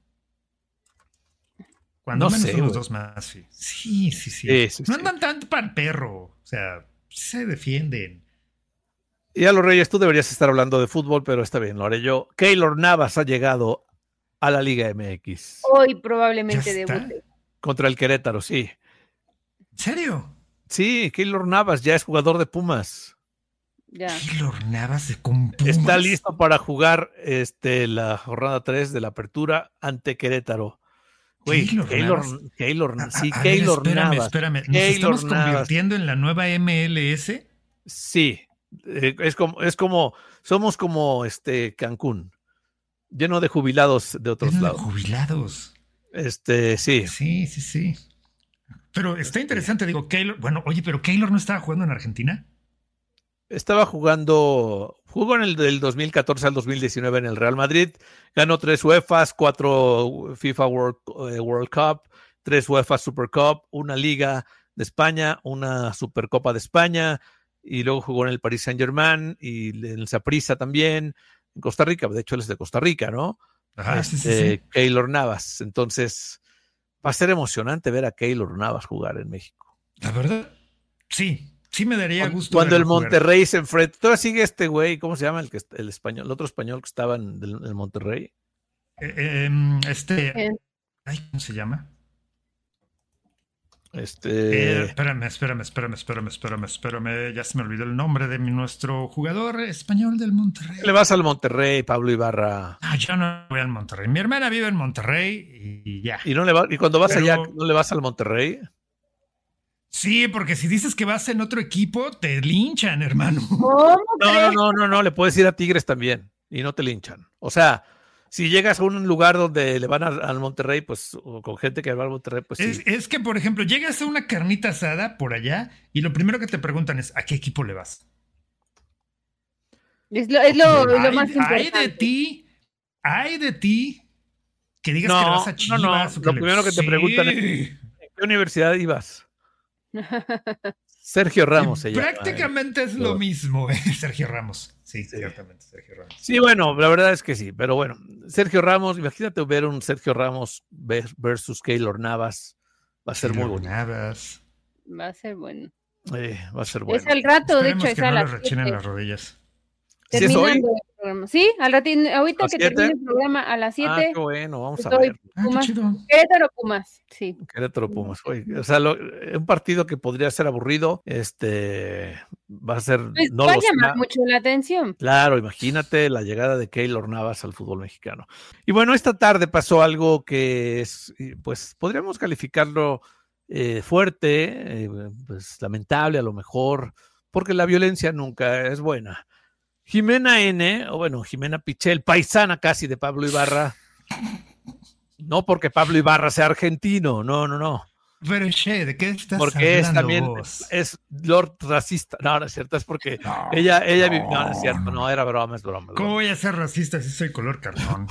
Cuando menos unos dos más, sí. Sí. No andan tanto para el perro. O sea, se defienden. Y a los Reyes, tú deberías estar hablando de fútbol, pero está bien, lo haré yo. Keylor Navas ha llegado a la Liga MX. Hoy probablemente debute. Contra el Querétaro, sí. ¿En serio? Sí, Keylor Navas ya es jugador de Pumas. Ya. Keylor Navas de Pumas. Está listo para jugar la jornada 3 de la apertura ante Querétaro. Güey, Keylor Navas. Espérame. ¿Nos estamos convirtiendo en la nueva MLS? Sí. Somos como Cancún, lleno de jubilados de otros lados. Jubilados. Sí. Sí. Pero está interesante, digo, Keylor. Bueno, oye, pero Keylor no estaba jugando en Argentina. Jugó en el del 2014 al 2019 en el Real Madrid, ganó 3 UEFAs, 4 FIFA World Cup, 3 UEFA Super Cup, una Liga de España, una Supercopa de España, y luego jugó en el Paris Saint-Germain y en el Saprissa también, en Costa Rica, de hecho él es de Costa Rica, ¿no? Ajá, sí. Keylor Navas, entonces va a ser emocionante ver a Keylor Navas jugar en México. La verdad, sí. Sí me daría gusto. Cuando el Monterrey se enfrenta. ¿Todavía sigue este güey? ¿Cómo se llama el español? El otro español que estaba en el Monterrey. ¿Cómo se llama? Espérame. Ya se me olvidó el nombre de nuestro jugador español del Monterrey. Le vas al Monterrey, Pablo Ibarra. Yo no voy al Monterrey. Mi hermana vive en Monterrey y ya. ¿Y cuando vas allá, no le vas al Monterrey? Sí, porque si dices que vas en otro equipo, te linchan, hermano. No, le puedes ir a Tigres también y no te linchan. O sea, si llegas a un lugar donde le van al Monterrey, pues, o con gente que va al Monterrey, pues sí. Es que, por ejemplo, llegas a una carnita asada por allá y lo primero que te preguntan es, ¿a qué equipo le vas? Es lo más importante. Hay de ti que digas que le vas a Chivas. No. Lo primero que te preguntan es, ¿en qué universidad ibas? Sergio Ramos se llama. Prácticamente es lo mismo, Sergio Ramos. Sí, ciertamente, Sergio Ramos. Sí, bueno, la verdad es que sí, pero bueno, Sergio Ramos, imagínate ver un Sergio Ramos versus Keylor Navas, va a ser muy bonito. Navas. Va a ser bueno. Va a ser bueno. Es al rato, Esperemos de hecho, que es a no le las rechinen 7. las rodillas. ¿Sí es hoy? El programa. Sí, al ratito, ahorita que termine el programa a las 7. Ah, qué bueno, vamos a ver. Pumas, qué chido. Querétaro Pumas, sí. Querétaro Pumas. Oye, o sea, un partido que podría ser aburrido, va a ser. Pues no va a lo llamar será. mucho la atención. Claro, imagínate la llegada de Keylor Navas al fútbol mexicano. Y bueno, esta tarde pasó algo que es, pues, podríamos calificarlo fuerte, pues lamentable a lo mejor, porque la violencia nunca es buena. Jimena N, o bueno, Jimena Pichel, paisana casi de Pablo Ibarra, no porque Pablo Ibarra sea argentino, no. Pero, che, ¿de qué estás porque hablando es también, vos? es Lord racista. No es cierto, es porque ella no es cierto, no, era broma, es broma. ¿Cómo voy a ser racista si soy color cartón?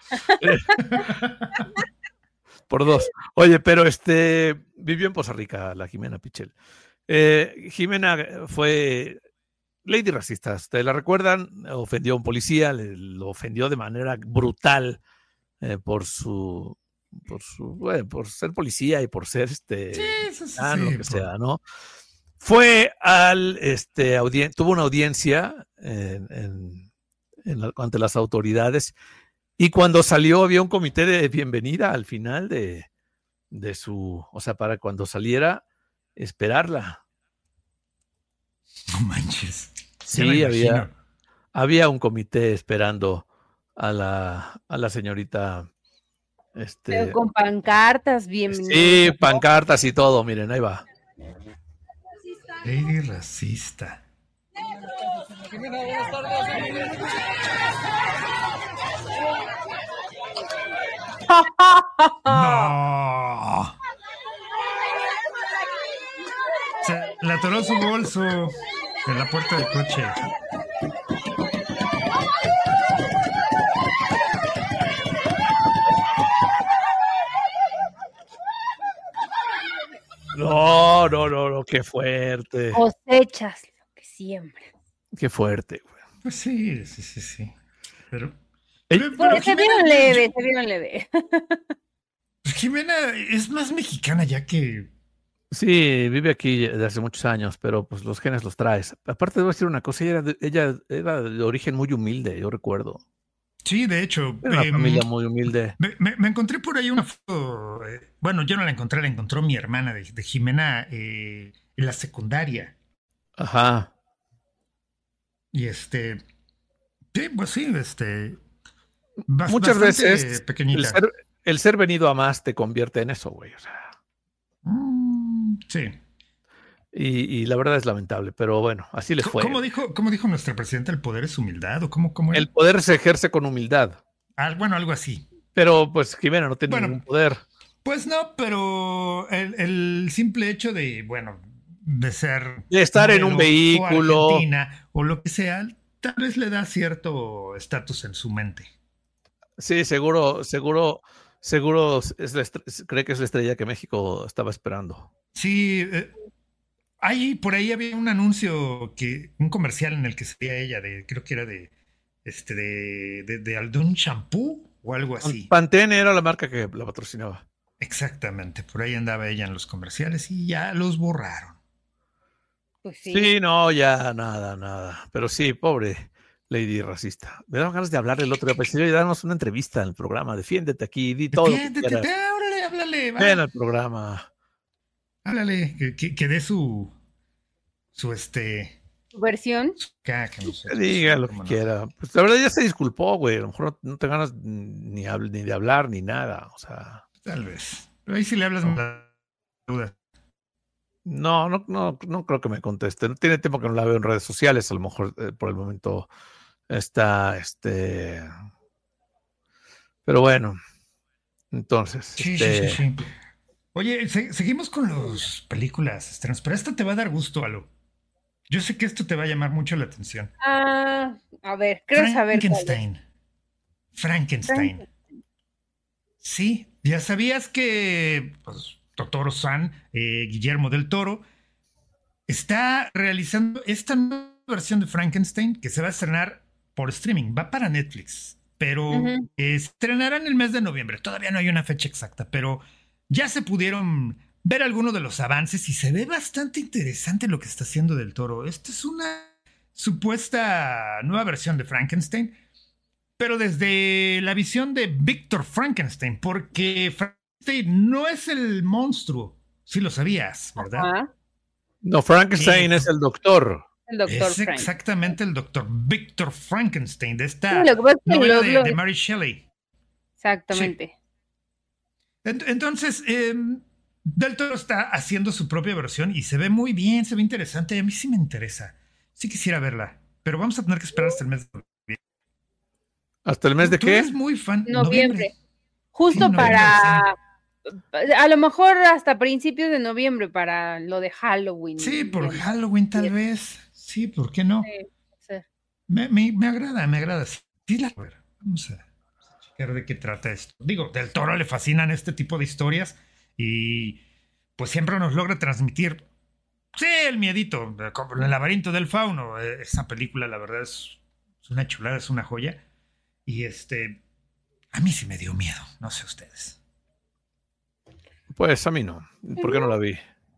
Por 2. Oye, pero vivió en Poza Rica la Jimena Pichel. Jimena fue lady racista, ¿ustedes la recuerdan? Ofendió a un policía, lo ofendió de manera brutal por ser policía y por ser lo que sea, ¿no? Fue tuvo una audiencia ante las autoridades y cuando salió había un comité de bienvenida al final de o sea, para cuando saliera, esperarla. No manches. Sí, había un comité esperando a la señorita. Pero con pancartas, bienvenido. Sí, pancartas y todo, miren, ahí va. Lady racista. No. Se le atoró su bolso en la puerta del coche. No, qué fuerte. Cosechas lo que siembras. Qué fuerte, güey. Pues sí. Pero se vieron leve. Jimena es más mexicana ya que... Sí, vive aquí desde hace muchos años, pero pues los genes los traes. Aparte, debo decir una cosa, ella era de origen muy humilde, yo recuerdo. Sí, de hecho. Era una familia muy humilde. Me encontré por ahí una foto. Bueno, yo no la encontré, la encontró mi hermana de Jimena en la secundaria. Ajá. Y sí, pues sí, muchas veces pequeñita. El ser venido a más te convierte en eso, güey. O sea. Sí. Y la verdad es lamentable, pero bueno, así le fue. ¿Cómo dijo nuestra presidenta? ¿El poder es humildad? ¿O cómo era? El poder se ejerce con humildad. Bueno, algo así. Pero pues Jimena no tiene ningún poder. Pues no, pero el simple hecho de ser... De estar en un vehículo. O Argentina, o lo que sea, tal vez le da cierto estatus en su mente. Sí, seguro cree que es la estrella que México estaba esperando. Sí, por ahí había un anuncio, un comercial en el que salía ella, creo que era de algún shampoo o algo así. Pantene era la marca que la patrocinaba. Exactamente, por ahí andaba ella en los comerciales y ya los borraron. Pues sí. Sí, no, ya nada. Pero sí, pobre lady racista. Me daban ganas de hablarle el otro día. Pues, darnos una entrevista en el programa. Defiéndete aquí, di todo. Defiéndete, háblale. Ven al programa. Háblale, que dé su versión. Que diga lo que quiera. Pues la verdad ya se disculpó, güey. A lo mejor no te ganas ni de hablar ni nada. O sea. Tal vez. Pero ahí sí le hablas la duda. No creo que me conteste. No tiene tiempo que no la veo en redes sociales. A lo mejor por el momento está Pero bueno, entonces. Sí. Oye, seguimos con las películas estrenos, pero esta te va a dar gusto, Alo. Yo sé que esto te va a llamar mucho la atención. A ver, creo saber cuál es. Frankenstein. Sí, ya sabías que pues, Totoro San, Guillermo del Toro, está realizando esta nueva versión de Frankenstein que se va a estrenar por streaming. Va para Netflix, pero estrenará en el mes de noviembre. Todavía no hay una fecha exacta, pero ya se pudieron ver algunos de los avances y se ve bastante interesante lo que está haciendo del Toro. Esta es una supuesta nueva versión de Frankenstein, pero desde la visión de Víctor Frankenstein, porque Frankenstein no es el monstruo. Sí lo sabías, ¿verdad? Ajá. No, Frankenstein es el doctor. El doctor Es Frank. exactamente el doctor Víctor Frankenstein de esta Sí, lo que pasa es que novela de Mary Shelley. Exactamente. Sí. Entonces, Del Toro está haciendo su propia versión y se ve muy bien, se ve interesante. A mí sí me interesa. Sí quisiera verla, pero vamos a tener que esperar hasta el mes de noviembre. ¿Hasta el mes de Tú qué? eres muy fan. Noviembre. Justo Sí, noviembre, para... A lo mejor hasta principios de noviembre para lo de Halloween. Sí, por Halloween tal vez. Sí, ¿por qué no? Sí. Me agrada. Sí, vamos a checar de qué trata esto. Digo, Del Toro le fascinan este tipo de historias y pues siempre nos logra transmitir, sí, el miedito, como El laberinto del fauno. Esa película, la verdad, es una chulada, es una joya. Y a mí sí me dio miedo, no sé ustedes. Pues a mí no. ¿Por qué no la vi?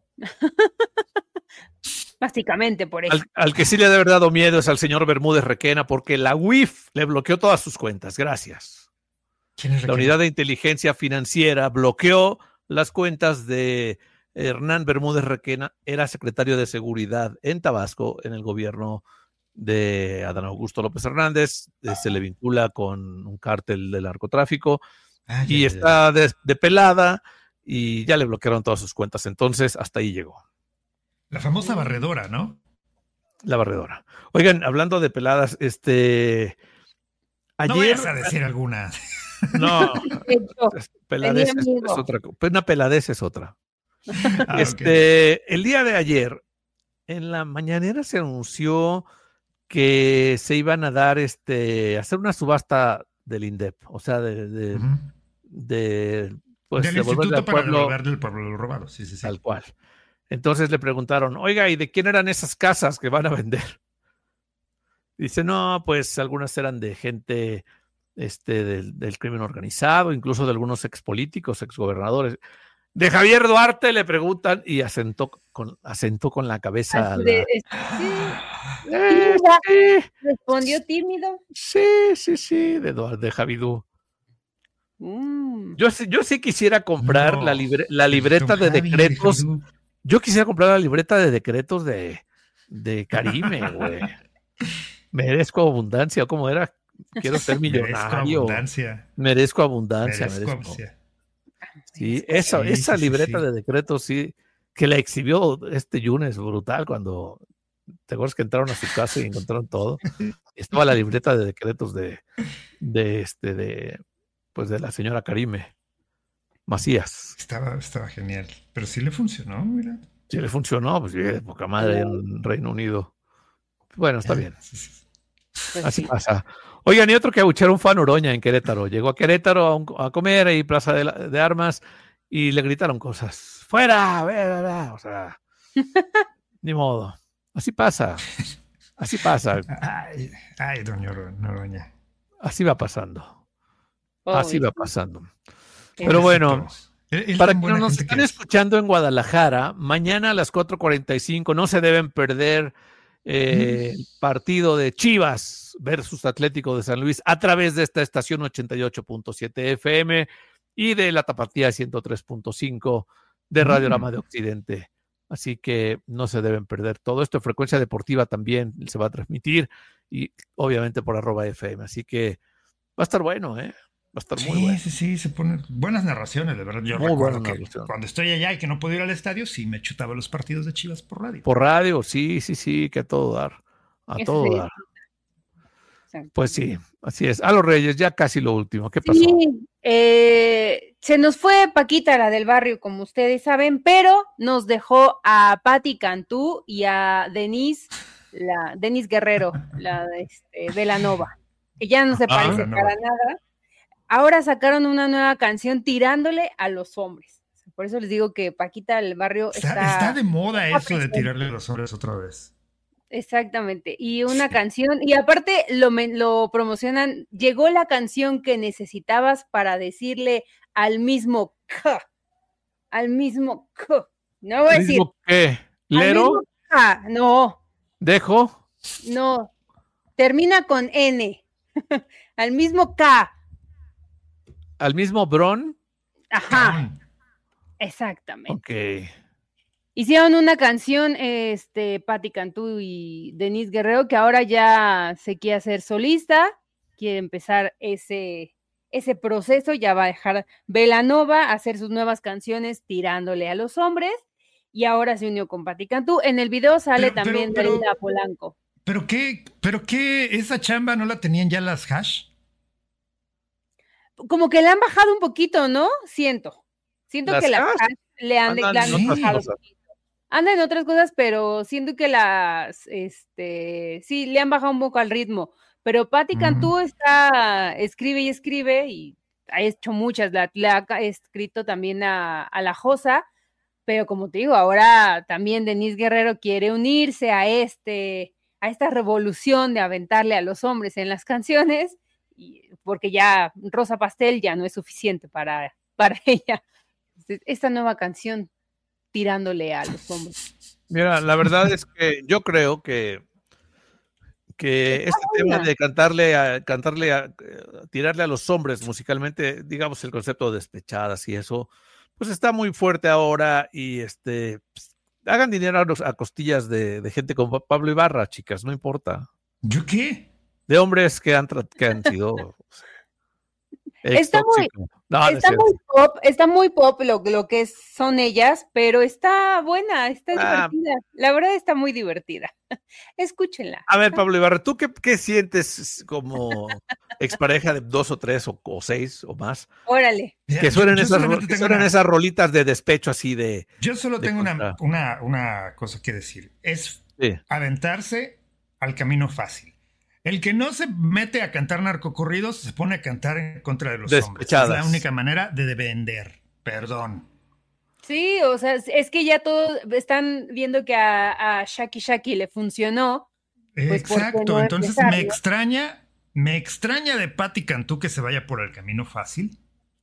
Básicamente por eso. Al que sí le ha de haber dado miedo es al señor Bermúdez Requena, porque la UIF le bloqueó todas sus cuentas. Gracias. ¿Quién es La Requena? Unidad de Inteligencia Financiera bloqueó las cuentas de Hernán Bermúdez Requena. Era secretario de Seguridad en Tabasco en el gobierno de Adán Augusto López Hernández. Se le vincula con un cártel del narcotráfico y está de pelada y ya le bloquearon todas sus cuentas. Entonces, hasta ahí llegó. La famosa barredora, ¿no? La barredora. Oigan, hablando de peladas, ayer... No vayas a decir alguna. No, peladez es otra. Una peladez es otra. Okay. El día de ayer, en la mañanera se anunció que se iban a dar, hacer una subasta del INDEP, o sea, Del Instituto para devolverle el pueblo lo robado. Sí. Tal cual. Entonces le preguntaron, oiga, ¿y de quién eran esas casas que van a vender? Dice, no, pues algunas eran de gente del crimen organizado, incluso de algunos expolíticos, exgobernadores. De Javier Duarte le preguntan y asentó con la cabeza. ¿Respondió tímido? Sí, de Javidú. Yo sí quisiera comprar la libreta de decretos. Yo quisiera comprar la libreta de decretos de Karime, güey. Merezco abundancia, ¿cómo era? Quiero ser millonario. Merezco abundancia. Sí, esa libreta de decretos, sí, que la exhibió Yunes, brutal, cuando te acuerdas que entraron a su casa y encontraron todo. Estaba la libreta de decretos de la señora Karime Macías. Estaba genial, pero sí le funcionó, mira. Sí le funcionó, pues sí, de poca madre en Reino Unido. Bueno, está bien. Pues así pasa. Oigan, y otro que abuchearon un fan Oroña en Querétaro. Llegó a Querétaro a comer ahí Plaza de Armas y le gritaron cosas. ¡Fuera! O sea, ni modo. Así pasa. Ay, doña Oroña. Así va pasando. Así va pasando. Pero Pero bueno, para quienes nos están escuchando en Guadalajara, mañana a las 4:45 no se deben perder el partido de Chivas versus Atlético de San Luis a través de esta estación 88.7 FM y de la Tapatía 103.5 de Radiorama de Occidente. Así que no se deben perder todo esto. Frecuencia Deportiva también se va a transmitir y obviamente por @FM. Así que va a estar bueno, ¿eh? Va a estar muy bueno. Sí, se ponen buenas narraciones, de verdad. Yo muy recuerdo que cuando estoy allá y que no puedo ir al estadio, sí me chutaba los partidos de Chivas por radio. Por radio, sí, que a todo dar. A todo dar. Pues sí, así es. A los Reyes, ya casi lo último. ¿Qué pasó? Sí, se nos fue Paquita, la del barrio, como ustedes saben, pero nos dejó a Patti Cantú y a Denise Guerrero, la de Belanova, que ya no se parece para nada. Ahora sacaron una nueva canción tirándole a los hombres. Por eso les digo que Paquita del barrio está de moda eso de tirarle a los hombres otra vez. Exactamente, y una canción, y aparte lo promocionan, llegó la canción que necesitabas para decirle al mismo K, no voy a decir. ¿Qué? ¿Lero? No. ¿Dejo? No, termina con N, al mismo K. ¿Al mismo Bron? Ajá, exactamente. Ok. Hicieron una canción, Patti Cantú y Denise Guerrero, que ahora ya se quiere hacer solista, quiere empezar ese proceso, ya va a dejar Belanova a hacer sus nuevas canciones tirándole a los hombres, y ahora se unió con Patti Cantú. En el video sale también Dalila Polanco. ¿Pero qué? ¿Esa chamba no la tenían ya las Hash? Como que le han bajado un poquito, ¿no? Siento que las Hash le han bajado un poquito. Anda en otras cosas, pero siento que sí, le han bajado un poco al ritmo. Pero Patti Cantú escribe y ha hecho muchas, le ha escrito también a La Josa, pero como te digo, ahora también Denise Guerrero quiere unirse a esta revolución de aventarle a los hombres en las canciones, porque ya Rosa Pastel ya no es suficiente para ella. Esta nueva canción tirándole a los hombres. Mira, la verdad es que yo creo que este tema de tirarle a los hombres musicalmente, digamos el concepto de despechadas y eso, pues está muy fuerte ahora y pues, hagan dinero a costillas de gente como Pablo Ibarra, chicas, no importa. ¿Yo qué? De hombres que han sido Está muy pop lo que son ellas, pero está buena, está divertida. La verdad está muy divertida. Escúchenla. A ver, Pablo Ibarra, ¿tú qué sientes como expareja de 2 o 3 o 6 o más? Órale. Que suenen esas rolitas de despecho así de... Yo solo tengo una cosa que decir. Es aventarse al camino fácil. El que no se mete a cantar narcocorridos se pone a cantar en contra de los hombres. Es la única manera de vender. Perdón. Sí, o sea, es que ya todos están viendo que a Shaki le funcionó. Pues exacto, entonces me extraña de Patti Cantú que se vaya por el camino fácil.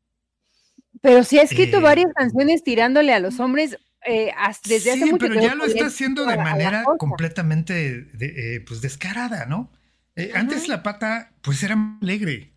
Pero sí ha escrito varias canciones tirándole a los hombres desde hace mucho tiempo. Sí, pero ya lo está haciendo de manera completamente pues descarada, ¿no? Antes la Pata, pues era más alegre.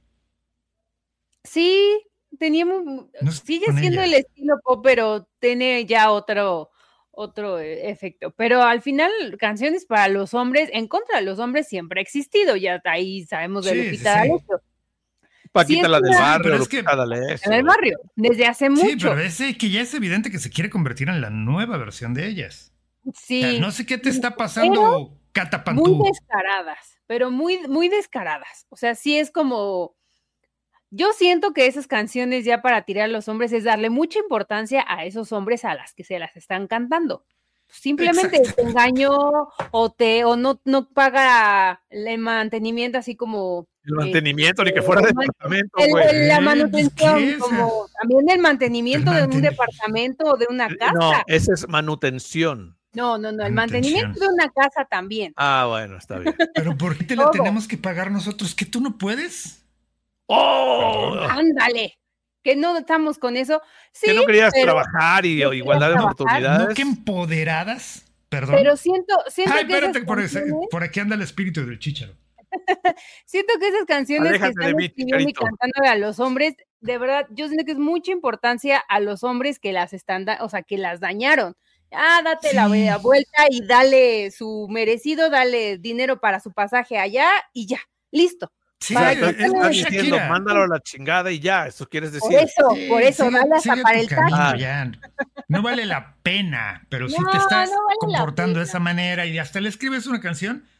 Sí, sigue siendo el estilo pop, pero tiene ya otro efecto. Pero al final, canciones para los hombres, en contra de los hombres, siempre ha existido. Ya ahí sabemos de Lupita D'Alessio. Paquita, la del barrio, en el barrio, desde hace mucho. Sí, pero es que ya es evidente que se quiere convertir en la nueva versión de ellas. Sí. O sea, no sé qué te está pasando, Catapantú. Muy descaradas, pero muy, muy descaradas. O sea, sí es como... Yo siento que esas canciones ya para tirar a los hombres es darle mucha importancia a esos hombres a las que se las están cantando. Simplemente te engañó o no paga el mantenimiento así como... El mantenimiento, ni que fuera departamento, güey. La manutención, como también el mantenimiento de un departamento o de una casa. No, esa es manutención. No, el mantenimiento de una casa también. Ah, bueno, está bien. Pero ¿por qué te la tenemos que pagar nosotros? ¿Que tú no puedes? ¡Oh! Ándale, que no estamos con eso. Sí, que no querías trabajar y igualdad de oportunidades. ¿No que empoderadas? Perdón. Pero siento Ay, espérate, por aquí anda el espíritu del chícharo. Siento que esas canciones que están escribiendo y cantando a los hombres, de verdad, yo siento que es mucha importancia a los hombres que las que las dañaron. Date la vuelta y dale su merecido, dale dinero para su pasaje allá y ya, listo. Sí, estás diciendo, mándalo a la chingada y ya, eso quieres decir. Por eso, dale hasta para el taxi. No vale la pena, pero si te estás comportando de esa manera y hasta le escribes una canción,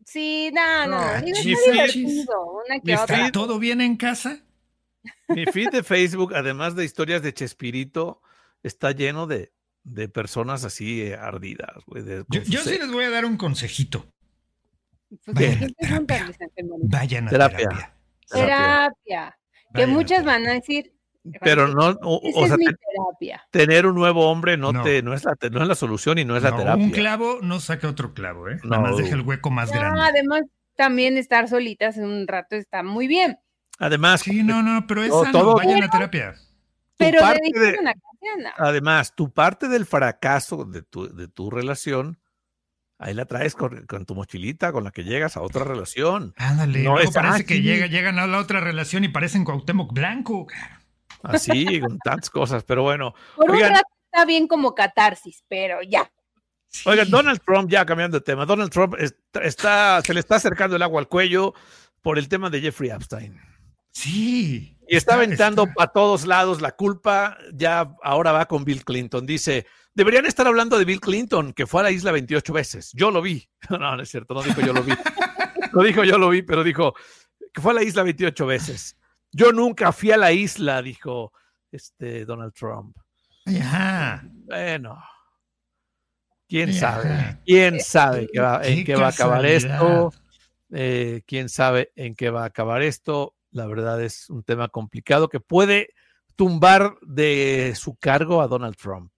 Sí, no. Digo, Chis, está divertido, una que otra. ¿Está todo bien en casa? Mi feed de Facebook, además de historias de Chespirito, está lleno de personas así ardidas, güey. Yo sí les voy a dar un consejito. Pues, Vayan a terapia. Terapia. Que muchas van a decir. Pero no, esa es mi terapia. Tener un nuevo hombre no es la solución y no es la terapia. Un clavo no saca otro clavo, ¿eh? No. Nada más deja el hueco más grande. Además, también estar solitas en un rato está muy bien. Además, sí, pero es sano, vayan a terapia. Pero dediquen una canción. Además, tu parte del fracaso de tu relación, ahí la traes con tu mochilita con la que llegas a otra relación. Ándale, no parece que llegan a la otra relación y parecen Cuauhtémoc Blanco. Así, con tantas cosas, pero bueno. Por un rato está bien como catarsis, pero ya. Sí. Oigan, Donald Trump, ya cambiando de tema, Donald Trump se le está acercando el agua al cuello por el tema de Jeffrey Epstein. Sí. Y está aventando para todos lados la culpa, ya ahora va con Bill Clinton. Dice, deberían estar hablando de Bill Clinton, que fue a la isla 28 veces. Yo lo vi. No es cierto, no dijo yo lo vi. No dijo yo lo vi, pero dijo que fue a la isla 28 veces. Yo nunca fui a la isla, dijo Donald Trump. Ajá. Bueno, quién sabe en qué va a acabar esto. Quién sabe en qué va a acabar esto. La verdad es un tema complicado que puede tumbar de su cargo a Donald Trump.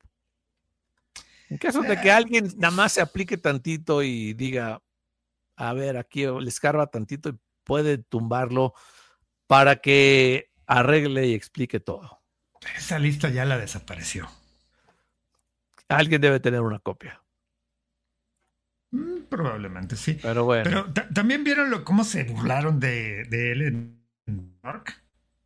En caso de que alguien nada más se aplique tantito y diga, a ver, aquí le escarba tantito y puede tumbarlo para que arregle y explique todo. Esa lista ya la desapareció. Alguien debe tener una copia. Probablemente sí. Pero bueno. Pero también vieron cómo se burlaron de él en Park.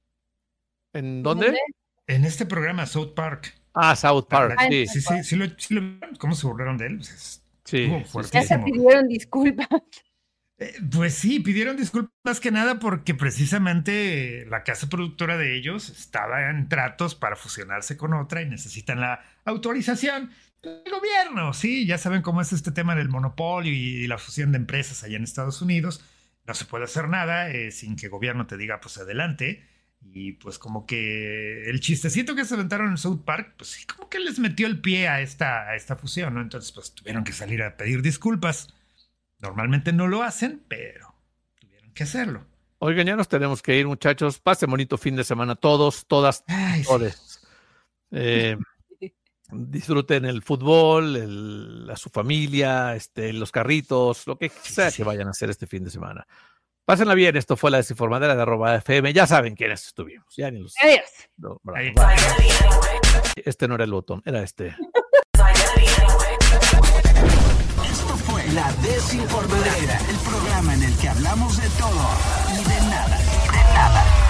¿En dónde? En este programa, South Park. South Park, sí. Sí, ¿cómo se burlaron de él? Sí. Ya se pidieron disculpas. Pues sí, pidieron disculpas más que nada porque precisamente la casa productora de ellos estaba en tratos para fusionarse con otra y necesitan la autorización del gobierno. Sí, ya saben cómo es este tema del monopolio y la fusión de empresas allá en Estados Unidos. No se puede hacer nada sin que el gobierno te diga, pues adelante. Y pues como que el chistecito que se aventaron en South Park, pues sí, como que les metió el pie a esta fusión, ¿no? Entonces pues tuvieron que salir a pedir disculpas. Normalmente no lo hacen, pero tuvieron que hacerlo. Oigan, ya nos tenemos que ir, muchachos. Pasen bonito fin de semana todos, todas. Disfruten el fútbol, a su familia, los carritos, lo que sea que vayan a hacer este fin de semana. Pásenla bien, esto fue La Desinformadera de @FM. Ya saben quiénes estuvimos. Ya ni los... Adiós. No, este no era el botón, era este. Esto fue La Desinformadera, el programa en el que hablamos de todo y de nada.